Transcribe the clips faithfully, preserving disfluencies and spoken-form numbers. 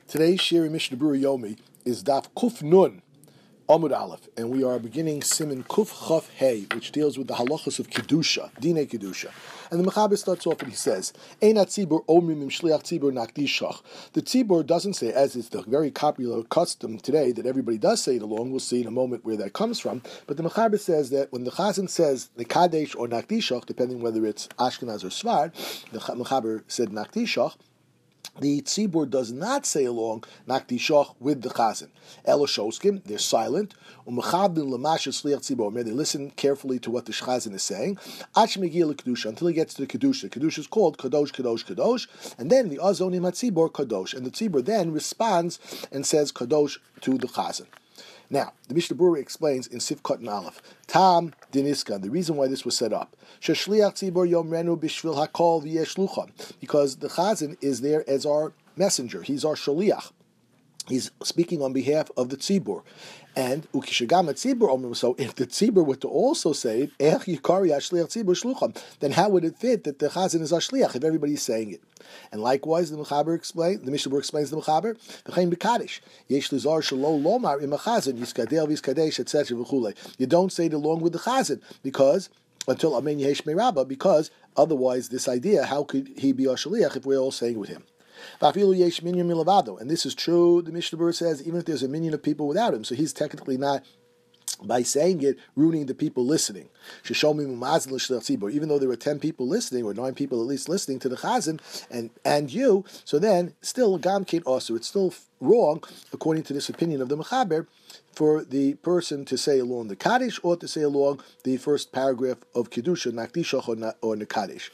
Today's Shiri Mishnah Berurah Yomi is Daf Kuf Nun Amud Aleph, and we are beginning Siman Kuf Chaf Hey, which deals with the halachas of Kedusha, Dine Kedusha. And the Mechaber starts off and he says, Ein HaTzibur Omrim Im Shliach Tzibur Nakdishach. The Tzibur doesn't say, as is the very popular custom today, that everybody does say it along. We'll see in a moment where that comes from. But the Mechaber says that when the Chazan says Nekadesh or Nakdishach, depending whether it's Ashkenaz or Sfard, the Mechaber said Nakdishach, the tzibur does not say along nakdishach with the chazan. Elo shoskim, they're silent. Umechabdin l'masha shliach tzibur. They listen carefully to what the chazan is saying. Ach megiel kedusha, until he gets to the kedusha. Kedusha is called kadosh, kadosh, kadosh, and then the azonim hatzibur kadosh, and the tzibur then responds and says kadosh to the chazan. Now, the Mishnah Berurah explains in Sivkot and Aleph, Tam Diniska, the reason why this was set up, Sheshliach Tzibur Yomrenu Bishvil Hakol V'Yeshlucha, because the Chazan is there as our messenger, he's our Shaliach. He's speaking on behalf of the tzibur, and ukishagam tzibur omrim. So, if the tzibur were to also say ech yikari ashliach tzibur shlucham, then how would it fit that the chazan is ashliach if everybody's saying it? And likewise, the Mechaber explains. The Mishnah Berurah explains the Mechaber. V'chein b'kadosh yesh lizar shelo lomar im chazan yiskadel v'yiskadesh et cetera v'chulei. You don't say it along with the chazan because until amen yesh meirabah, because otherwise, this idea, how could he be ashliach if we're all saying with him? And this is true, the Mishnah Berurah says, even if there's a minion of people without him, so he's technically not, by saying it, ruining the people listening. Even though there were ten people listening, or nine people at least listening to the chazan, and, and you, so then, still, Gam Kain also, it's still wrong, according to this opinion of the Mechaber, for the person to say along the Kaddish or to say along the first paragraph of Kedusha, Nakdishach or, or Nekadesh.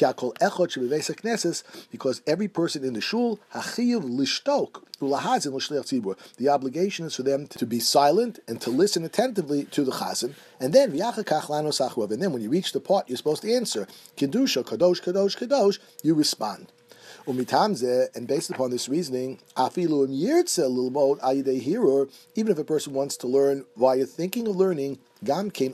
Because every person in the shul, the obligation is for them to be silent and to listen attentively to the chazan, and then, and then when you reach the part you're supposed to answer, Kedusha, Kadosh, Kadosh, Kadosh, you respond. And based upon this reasoning, even if a person wants to learn while you're thinking of learning, when the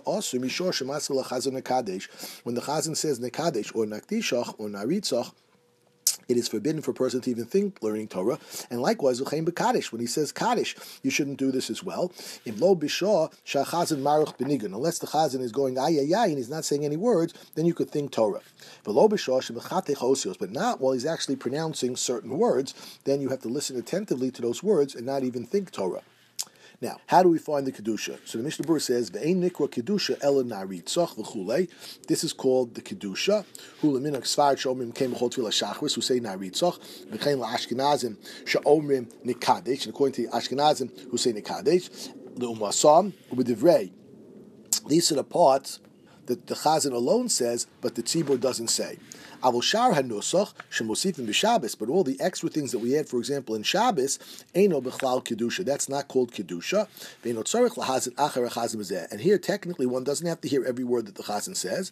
chazan says nekadesh or nakdishach or naritzach, it is forbidden for a person to even think learning Torah. And likewise, when he says Kaddish, you shouldn't do this as well. Unless the chazan is going ay ay ay and he's not saying any words, then you could think Torah. But not while he's actually pronouncing certain words, then you have to listen attentively to those words and not even think Torah. Now, how do we find the Kedusha? So the Mishnah Berurah says, Ve'ein nikra Kedusha ela naritzach v'chulei. This is called the Kedusha. Hula minak sfard she'omrim kein b'chol tefillah shachris, who say naritzach. V'chein la'ashkenazim she'omrim nekadesh. And according to the Ashkenazim, who say nekadesh. The umasam u'b'divrei. These are the parts that the Chazan alone says, but the Tzibur doesn't say. But all the extra things that we add, for example, in Shabbos, eino b'chlal kedusha. That's not called kedusha. And here, technically, one doesn't have to hear every word that the chazan says.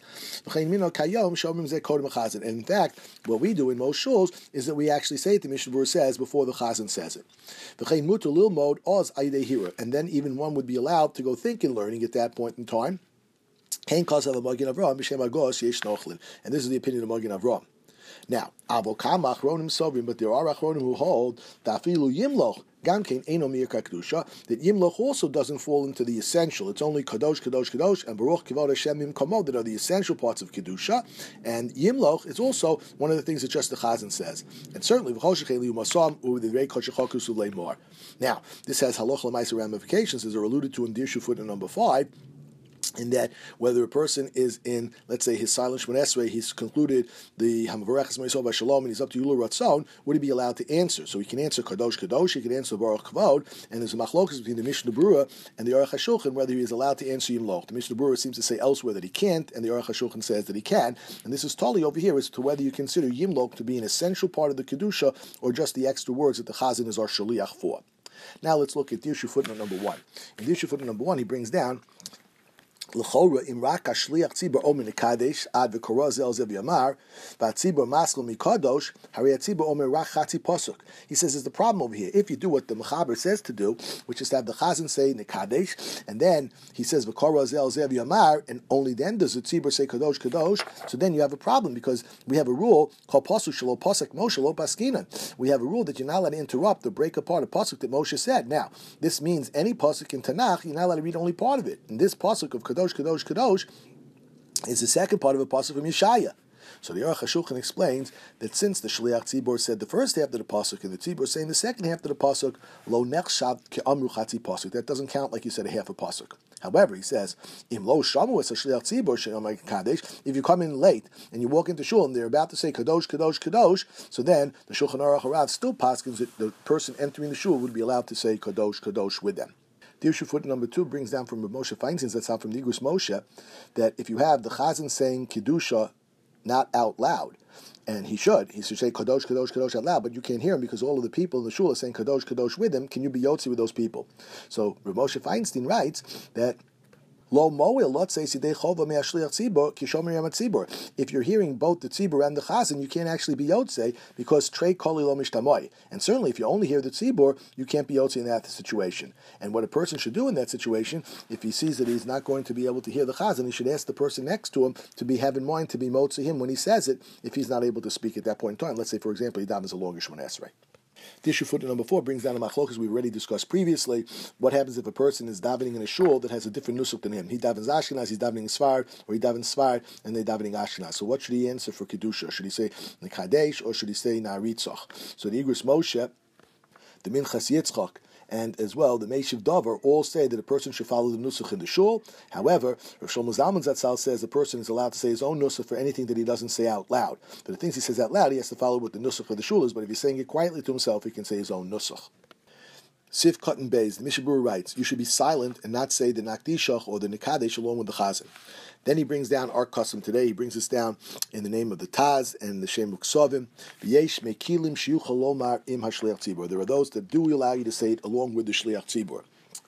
And in fact, what we do in most shuls is that we actually say it, the Mishnah Berurah says, before the chazan says it. And then even one would be allowed to go think and learning at that point in time. And this is the opinion of Magen Avraham. Now, but there are achronim who hold that yimloch that yimloch also doesn't fall into the essential. It's only kadosh, kadosh, kadosh, and baruch kivod Hashem yimkomo that are the essential parts of kedusha. And yimloch is also one of the things that just the chazan says. And certainly, now this has halach l'maisa ramifications, as are alluded to in Dirshu footnote number five. In that, whether a person is in, let's say, his silent Shemon Esrei, he's concluded the Hamavarech Esmei by Shalom, and he's up to Yulu Ratzon, would he be allowed to answer? So he can answer Kadosh Kadosh, he can answer Baruch Kavod, and there's a machlokas between the Mishnah Berurah and the Aruch HaShulchan whether he is allowed to answer Yimloch. The Mishnah Berurah seems to say elsewhere that he can't, and the Aruch HaShulchan says that he can. And this is totally over here as to whether you consider Yimloch to be an essential part of the Kedusha or just the extra words that the Chazan is our Shaliach for. Now let's look at Dirshu footnote number one. In Dirshu footnote number one, he brings down L'chora imrak hashliach tzibur omer nekadesh ad v'korah zel zev yamar v'atzibur maskal mikadosh harei atzibur omer rak chatzi pasuk. He says, "Is the problem over here? If you do what the mechaber says to do, which is to have the chazan say nekadesh, and then he says v'korah zel zev yamar, and only then does the tzibur say kadosh kadosh, so then you have a problem because we have a rule called pasuk shelo pasuk Moshe lo paskinan. We have a rule that you're not allowed to interrupt or break apart a pasuk that Moshe said. Now, this means any pasuk in Tanakh you're not allowed to read only part of it. And this pasuk of kadosh Kadosh, Kadosh, is the second part of a pasuk from Yeshaya. So the Aruch HaShulchan explains that since the Shliach Tzibor said the first half of the pasuk and the Tzibor saying the second half of the pasuk, lo nechshav ke'amru chatzi pasuk, that doesn't count like you said a half a pasuk. However, he says, im lo shamu es Shliach Tzibor she'omar kadesh, if you come in late and you walk into shul and they're about to say Kadosh, Kadosh, Kadosh, so then the Shulchan Aruch Harav still paskins that the person entering the shul would be allowed to say Kadosh, Kadosh with them. The issue foot number two brings down from Moshe Feinstein, that's out from the Igrus Moshe, that if you have the Chazan saying Kedusha not out loud, and he should, he should say Kadosh, Kadosh, Kadosh out loud, but you can't hear him because all of the people in the shul are saying Kadosh, Kadosh with him, can you be Yotzi with those people? So Moshe Feinstein writes that Lo moil, let's say sidei chova me'ashliach tzibur kishomer yam tzibur. If you're hearing both the tzibur and the chazan, you can't actually be yotzei because trei koli lo mishtamoy. And certainly, if you only hear the tzibur, you can't be yotzei in that situation. And what a person should do in that situation, if he sees that he's not going to be able to hear the chazan, he should ask the person next to him to be have in mind to be motzei him when he says it. If he's not able to speak at that point in time, let's say for example, he davens a longish one esrei. The issue footnote number four brings down a machlokas we've already discussed previously. What happens if a person is davening in a shul that has a different nusuk than him? He davens Ashkenaz, he's davening Sfard, or he davens Sfard, and they're davening Ashkenaz. So what should he answer for Kedusha? Should he say Nekadesh, or should he say Na'aritzach? So the Igrus Moshe, the Minchas Yitzchak, and as well the Meishiv Dover all say that a person should follow the nusach in the shul. However, Rav Shlomo Zalman Zatzal says a person is allowed to say his own nusach for anything that he doesn't say out loud. But the things he says out loud, he has to follow what the nusach of the shul is. But if he's saying it quietly to himself, he can say his own nusach. Sif Cotton Bays, the Mishnah Berurah writes, you should be silent and not say the Nakdishach or the Nekadesh along with the Chazan. Then he brings down our custom today. He brings us down in the name of the Taz and the Shem Uksovim. V'yesh mekilim shiyuchal lomar im hashliach tzibur. There are those that do allow you to say it along with the shliach tzibur.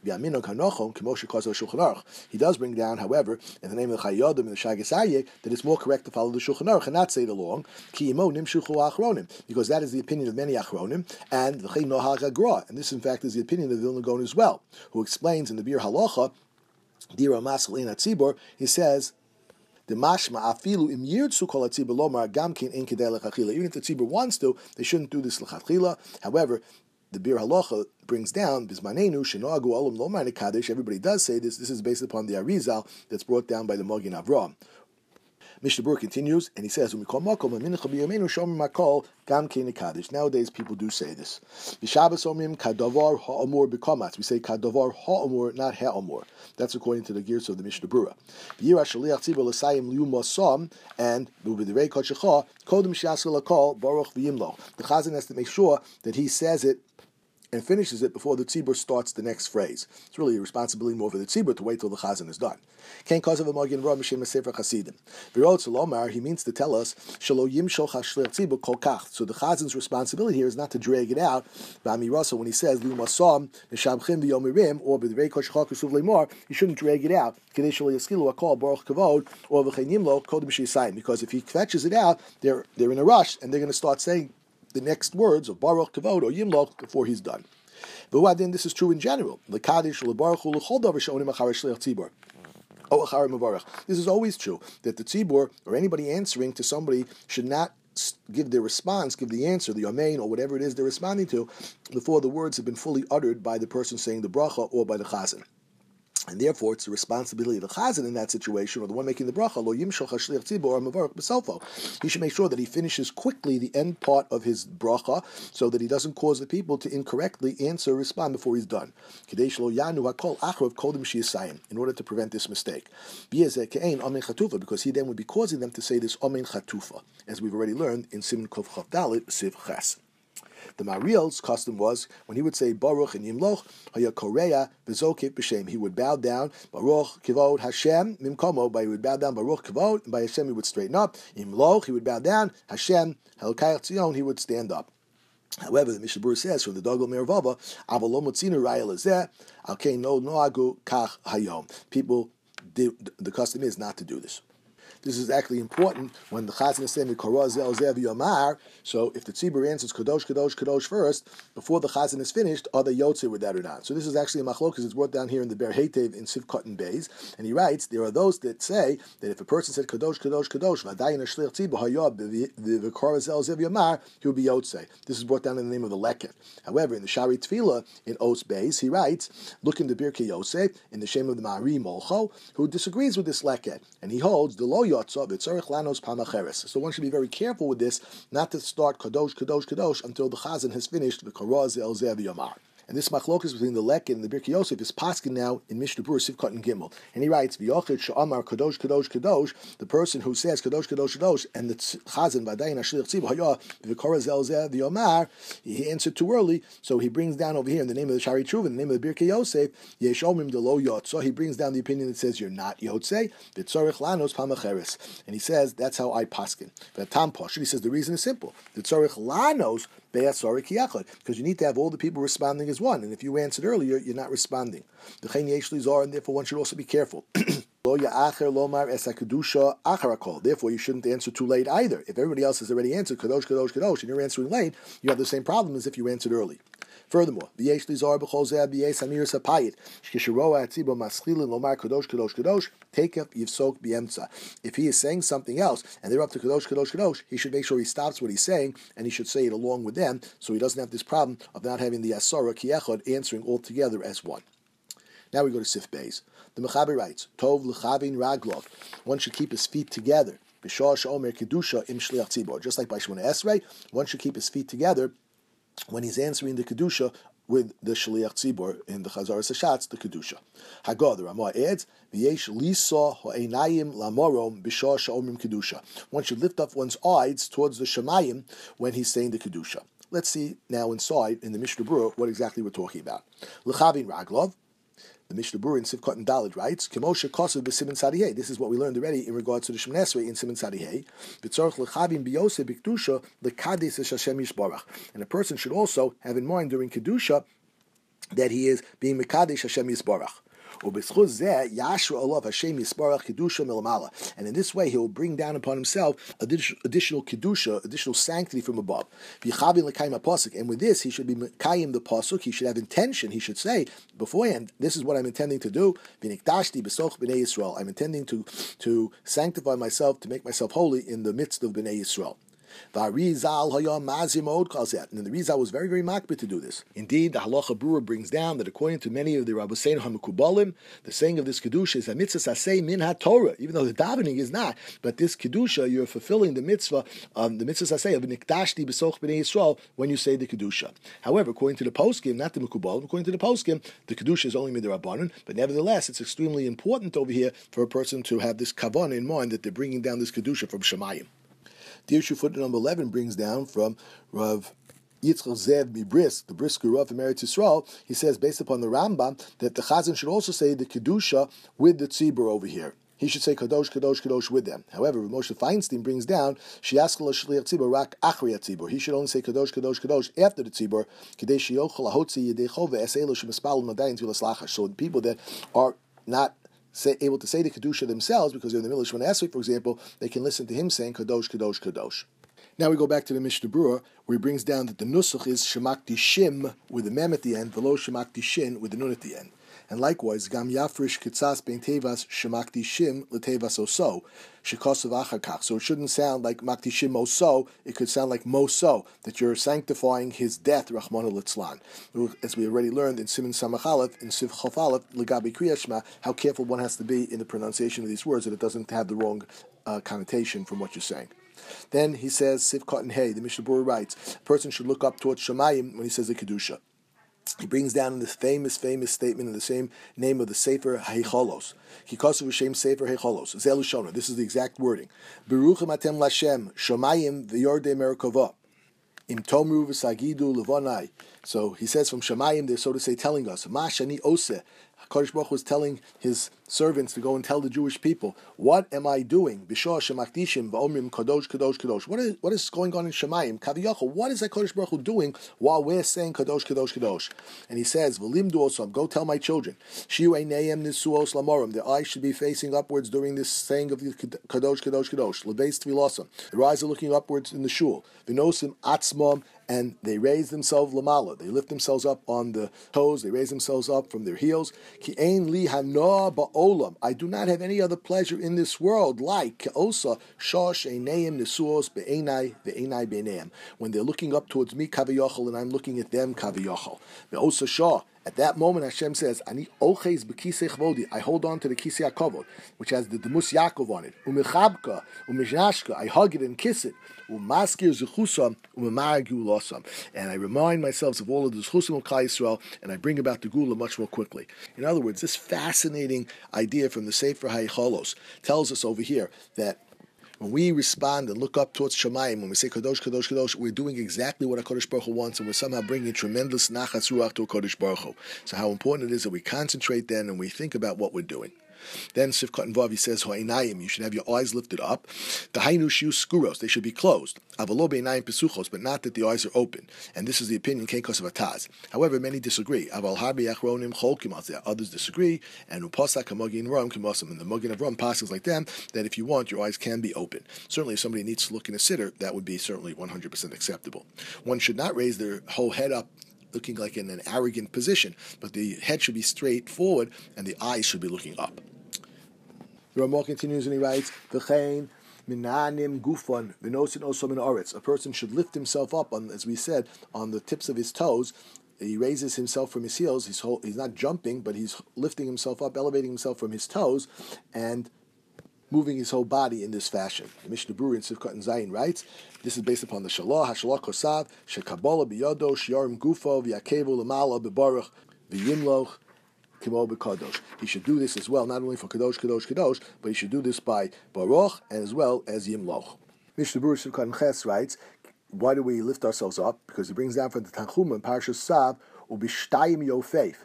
He does bring down, however, in the name of the Chayodim and the Shagas Aryeh, that it's more correct to follow the Shulchan Aruch and not say it along, because that is the opinion of many Achronim, and the Chay Nohag Agra, and this in fact is the opinion of Vilna Gaon as well, who explains in the Bir Halacha, Dira Masal Ein HaTzibur, he says, the mashma afilu im yirtzu kol hatzibur lomar gam kin ein kedei lechatchila. Even if the tzibur wants to, they shouldn't do this lechatchila. However, the Bir Halacha brings down bismanenu shenoagu olam lomar nekadesh. Everybody does say this. This is based upon the Arizal that's brought down by the Magen Avraham. Mishnah Berurah continues, and he says, Nowadays, people do say this. We say kadavar ha'amur, not ha'amur. That's according to the gears of the Mishnah Berurah. And the Chazan has to make sure that he says it and finishes it before the tzibur starts the next phrase. It's really a responsibility more for the tzibur to wait till the chazan is done. He means to tell us, so the chazan's responsibility here is not to drag it out. When he says, you shouldn't drag it out. Because if he fetches it out, they're, they're in a rush, and they're going to start saying the next words of Baruch, Kavod, or Yimloch before he's done. But then this is true in general. This is always true, that the tzibur, or anybody answering to somebody, should not give their response, give the answer, the amen, or whatever it is they're responding to, before the words have been fully uttered by the person saying the bracha or by the chazan. And therefore, it's the responsibility of the chazan in that situation, or the one making the bracha, lo yimshol hashliach tzibur or mavarach b'selfo. He should make sure that he finishes quickly the end part of his bracha, so that he doesn't cause the people to incorrectly answer or respond before he's done. In order to prevent this mistake. Because he then would be causing them to say this amen chatufa, as we've already learned in Siman Kuf Chav Dalet Siv Ches. The Mariel's custom was, when he would say Baruch and Yimloch, Haya Korea Bezokit B'Shem, he would bow down, Baruch Kivod Hashem Mimkomo, by he would bow down Baruch Kivod, and by Hashem he would straighten up, Yimloch he would bow down, Hashem Helkai Tzion he would stand up. However, the Mishnah Berurah says from the Dogel Mervava, Avalom Tzina Raya Lazeh, Alkei No Noagu Kach Hayom. People the, the custom is not to do this. This is actually important when the Chazan is saying Mikora Zel Zev Yomar. So if the tzibur answers Kadosh Kadosh Kadosh first, before the Chazan is finished, are they Yotze with that or not? So this is actually a machlokes. It's brought down here in the Ber Heitev in Sivkot and Beis, and he writes there are those that say that if a person said Kadosh Kadosh Kadosh Vadayin Ashlich Tzibur Hayab the Mikora Zel Zev Yomar, he would be Yotze. This is brought down in the name of the Leket. However, in the Shari Tefillah in Os Beis, he writes, look in the Birkei Yosef in the Shem of the Ma'ari Molcho, who disagrees with this Leket, and he holds the Lo so one should be very careful with this, not to start Kadosh, Kadosh, Kadosh until the Chazan has finished the Korah Zel Zev Yomar. And this machlokas between the Leket and the Birkei Yosef is paskin now in Mishnah Berurah Sivkot and Gimel. And he writes, V'yochid she'amar Kadosh, Kadosh, Kadosh, the person who says Kadosh, Kadosh, Kadosh, and the Chazan Vadayin Ashlich Tzibur Hayah V'korah Zel Zev Yomar, he answered too early, so he brings down over here in the name of the Shari Tshuva, in the name of the Birkei Yosef, Yesh Omrim Delo Yot. So he brings down the opinion that says you're not Yotzei, V'tzorich Lanos Pamacheres. And he says, that's how I paskin. V'tam Poshut, he says the reason is simple. V'tzorich Lanos because you need to have all the people responding as one, and if you answered earlier, you're not responding. The chen yesh lizar, and therefore one should also be careful. Therefore, you shouldn't answer too late either. If everybody else has already answered Kadosh, Kadosh, Kadosh, and you're answering late, you have the same problem as if you answered early. Furthermore, if he is saying something else and they're up to Kadosh, Kadosh, Kadosh, he should make sure he stops what he's saying and he should say it along with them so he doesn't have this problem of not having the Asara Kiechod answering all together as one. Now we go to Sif Beis. The Mechaber writes, Tov l'chavin raglov. One should keep his feet together. B'shah she'omer kedusha im shliach tzibor. Just like by Shemona Esrei, one should keep his feet together when he's answering the kedusha with the shliach tzibor in the Chazaras Hashatz, the kedusha. Haggadah, the Ramah adds, V'yesh lisa ha'einayim lamorom b'shah she'omrim kedusha. One should lift up one's eyes towards the Shemayim when he's saying the kedusha. Let's see now inside in the Mishnah Berurah what exactly we're talking about. L'chavin raglov. The Mishnah Berurah in Sivkot and Daled writes, Kemoshe Kosev b'Siman Sadihei. This is what we learned already in regards to the Shemona Esrei in Siman Sadihei. V'tzorich l'chavim b'yoseh b'kedusha l'kadis es Hashem Yisborach. And a person should also have in mind during kedusha that he is being mekadesh Hashem Yisborach. And in this way, he will bring down upon himself additional, additional kedusha, additional sanctity from above. And with this, he should be mekayim the pasuk. He should have intention. He should say beforehand, "This is what I'm intending to do." I'm intending to to sanctify myself, to make myself holy in the midst of Bnei Yisrael. And the Rizal was very, very makbid to do this. Indeed, the Halacha Berurah brings down that according to many of the Rabbeinu HaMekubalim, the saying of this Kedusha is a mitzvah saseh min ha-Torah, even though the davening is not. But this Kedusha, you're fulfilling the mitzvah, um, the mitzvah saseh of Nikdashti b'soch b'nei Yisrael when you say the Kedusha. However, according to the poskim, not the Mekubalim, according to the poskim, the Kedusha is only midrabanan, but nevertheless, it's extremely important over here for a person to have this kavan in mind that they're bringing down this Kedusha from Shemayim. The issue footnote number eleven brings down from Rav Yitzchak Zev Mibrisk, the Brisker Rav from Eretz Yisrael. He says, based upon the Rambam, that the Chazan should also say the Kedusha with the Tzibur over here. He should say Kadosh, Kadosh, Kadosh with them. However, Moshe Feinstein brings down Shiaskal Shliach Tzibur Rak Achri Tzibur. He should only say Kadosh, Kadosh, Kadosh after the Tzibur. Kadei Shiochel Ahotzi Yedecho Ve'eselu Shemispal Madayin Tzilas Lachash. So the people that are not Say, able to say the Kedusha themselves, because they're in the middle of Shemona Esrei, for example, they can listen to him saying Kadosh, Kadosh, Kadosh. Now we go back to the Mishnah Berurah, where he brings down that the Nusach is Shemakti Shim with the Mem at the end, Velo Shemakti Shin with the Nun at the end. And likewise, Gam Yafrish Kitzas Ben Tevas Shemakti Shim Letevas Oso Shekosav Achakach. So it shouldn't sound like Makti Shim Oso, it could sound like Moso, that you're sanctifying his death, Rachmana Litzlan. As we already learned in Siman Samach Aleph, in Siv Chof Aleph, Legabi Kriyat Shema, how careful one has to be in the pronunciation of these words, that it doesn't have the wrong uh, connotation from what you're saying. Then he says, Siv Kot and Hey, the Mishnah Berurah writes, a person should look up towards Shemayim when he says the Kedusha. He brings down in this famous, famous statement in the same name of the Sefer Heicholos. Kikosu V'Shem Sefer Heicholos. Zelu Shona. This is the exact wording. Beruchim atem Lashem Shomayim v'Yordei Merkava. Im Tomru v'Sagidu Levonai. So he says from Shemayim, they're so to say telling us, Ma Shani Ose HaKadosh Baruch Hu is telling his servants to go and tell the Jewish people, what am I doing? B'shah shemakdishim v'omrim kadosh, kadosh, kadosh. What is, what is going on in Shemayim? Kaviyachol, what is HaKadosh Baruch Hu doing while we're saying kadosh, kadosh, kadosh? And he says, v'limdu osam, go tell my children, shiu einayim nisuos lamorim, their eyes should be facing upwards during this saying of the kadosh, kadosh, kadosh. Lebeis tvilosam, their eyes are looking upwards in the shul. V'nosim atzmom, and they raise themselves lamala. They lift themselves up on the toes. They raise themselves up from their heels. Ki ein li hana ba'olam. I do not have any other pleasure in this world like ke'osa shosh eineim nesuos be'enai ve'enai be'neim. When they're looking up towards me kaviyachol and I'm looking at them kaviyachol. Ve'osa shah. At that moment, Hashem says, "Ani oches b'kisei chvodi." I hold on to the kisei hakavod, which has the demus Yaakov on it. Umechabka, umejnashka. I hug it and kiss it. Umaskir zechusam, umemar gulasam. And I remind myself of all of the zechusim of Klal Yisrael, and I bring about the gula much more quickly. In other words, this fascinating idea from the Sefer HaYecholos tells us over here that when we respond and look up towards Shemayim, when we say Kadosh, Kadosh, Kadosh, we're doing exactly what HaKadosh Baruch Hu wants, and we're somehow bringing tremendous nachas ruach to HaKadosh Baruch Hu. So how important it is that we concentrate then and we think about what we're doing. Then Sifkat and Vav, he says, Ho'inayim, you should have your eyes lifted up. The Hainu Shiu Skuros, they should be closed. Avalo Be'inayim Pesuchos, but not that the eyes are open. And this is the opinion, Keikos of Ataz. However, many disagree. Aval Harbi Achronim Cholkim Alzeh, others disagree. And Uposak Hamogin Ram Kimosim, and the Mogin of Ram passes like them, that if you want, your eyes can be open. Certainly, if somebody needs to look in a sitter, that would be certainly one hundred percent acceptable. One should not raise their whole head up looking like in an arrogant position, but the head should be straight forward and the eyes should be looking up. The Ramah continues and he writes, V'chein minanim gufon v'nosin osom in oretz. A person should lift himself up, on, as we said, on the tips of his toes. He raises himself from his heels. He's, whole, he's not jumping, but he's lifting himself up, elevating himself from his toes, and moving his whole body in this fashion. The Mishnah Berurah in Sivkot and Zayin writes, this is based upon the Shalah, HaShalah Kosav, Shekabola biyodo, Shiarim gufo, V'yakevu l'mala, B'baruch, V'yimloch, he should do this as well, not only for Kadosh, Kadosh, Kadosh, but he should do this by Baruch and as well as Yimloch. Mishnah Berurah Sivkot and Ches writes, why do we lift ourselves up? Because he brings down from the Tanchuma in Parshas Sav, Ubishtayim Yofeif.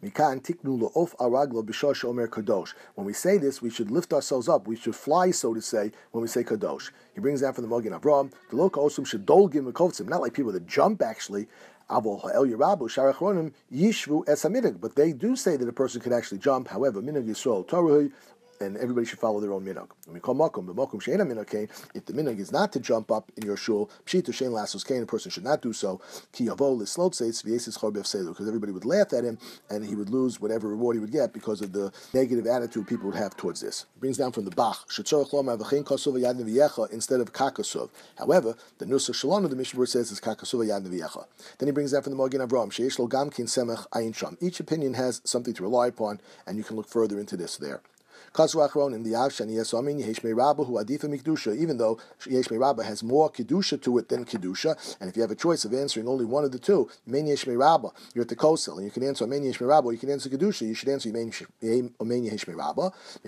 When we say this, we should lift ourselves up. We should fly, so to say, when we say Kadosh. He brings down from the Magen Avraham, the Loka Osum should dolgim mekovtzim, not like people that jump actually. But they do say that a person could actually jump. However, minhag Yisrael Torah, and everybody should follow their own minhag. When we call makom, but makom she'ena minhag kain, if the minhag is not to jump up in your shul, pshita she'en lasos kain, a person should not do so. Ki yavo lislot seitz v'yesis chor b'efseilu, because everybody would laugh at him and he would lose whatever reward he would get because of the negative attitude people would have towards this. It brings down from the Bach, shetzorach lomar v'chein kasuv yad neviyecha instead of kakasuv. However, the nusach shalom of the Mishnah says is kakasuv yad neviyecha. Then he brings down from the Magen Avraham, sheish lo gam kin semech ayin sham. Each opinion has something to rely upon, and you can look further into this there. In the Avshan, even though Yesh Rabba has more Kedusha to it than Kedusha, and if you have a choice of answering only one of the two, Men Yesh Rabba, you're at the Kosel, and you can answer Men Yesh Rabba, or you can answer Kedusha, you should answer Men Yesh Rabba.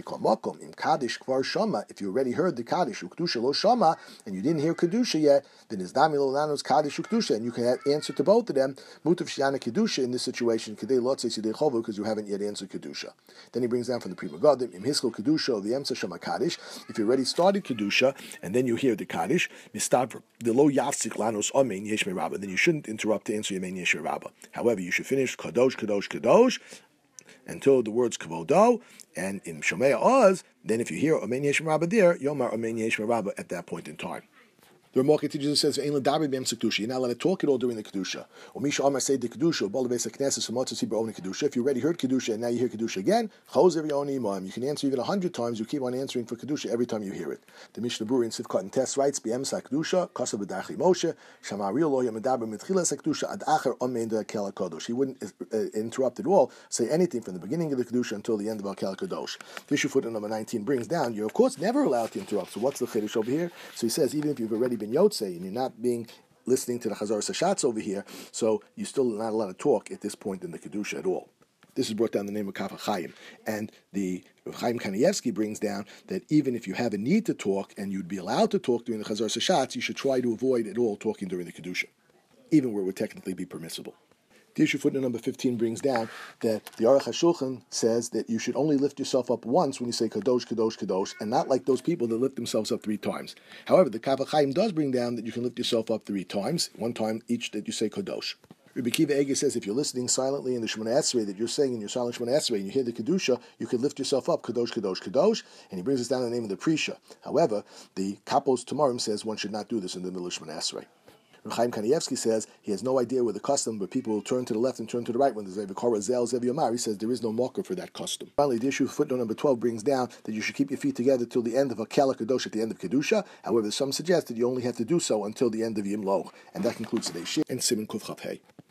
If you already heard the Kaddish, Kedusha lo Shama, and you didn't hear Kedusha yet, then is Dami lo Lanos Kaddish Kedusha, and you can answer to both of them, Mutav Shiana Kedusha in this situation, Kedei Lotze Sidei Chovu, because you haven't yet answered Kedusha. Then he brings down from the Pri Megadim, Kedusha of the Emsa Shema Kaddish. If you already started Kedusha and then you hear the Kaddish, Mistav the lo yafsik lanos amen yesh merabah, then you shouldn't interrupt to answer Yemen yesh merabah. However, you should finish Kadosh, Kadosh, Kadosh until the words Kavodo, and in Shomei Oz, then if you hear Amen yesh merabah there, Yomar Amen yesh merabah at that point in time. The Ramah continues and says, you're not allowed to talk at all during the Kedusha. If you already heard Kedusha and now you hear Kedusha again, you can answer even a hundred times. You keep on answering for Kedusha every time you hear it. The Mishnah Berurah in Sivkot and Tes writes, He wouldn't uh, interrupt at all, say anything from the beginning of the Kedusha until the end of Al-Kel Kadosh. Vishu footnote number nineteen brings down, you're of course never allowed to interrupt. So what's the Chiddush over here? So he says, even if you've already been Yotze, and you're not being listening to the Chazar Sashatz over here, so you're still not allowed to talk at this point in the Kedusha at all. This is brought down the name of Kaf HaChaim, and the Chaim Kanievsky brings down that even if you have a need to talk and you'd be allowed to talk during the Chazar Sashatz, you should try to avoid at all talking during the Kedusha, even where it would technically be permissible. The issue footnote number fifteen brings down that the Aruch HaShulchan says that you should only lift yourself up once when you say Kadosh, Kadosh, Kadosh, and not like those people that lift themselves up three times. However, the Kaf HaChaim does bring down that you can lift yourself up three times, one time each that you say Kadosh. Rabbi Kiva Eger says if you're listening silently in the Shemona Esrei that you're saying in your silent Shemona Esrei and you hear the Kedusha, you could lift yourself up, Kadosh, Kadosh, Kadosh, and he brings us down the name of the Prisha. However, the Kapos Tamarim says one should not do this in the middle of Shemona Esrei. Chaim Kanievsky says he has no idea with the custom, but people will turn to the left and turn to the right when there's a Vikora Zel Zev Yomar. He says there is no marker for that custom. Finally, the issue footnote number twelve brings down that you should keep your feet together till the end of a Kala Kadosh at the end of Kedusha. However, some suggest that you only have to do so until the end of Yimlo. And that concludes today's shir and Siman Kuf Chav Hei.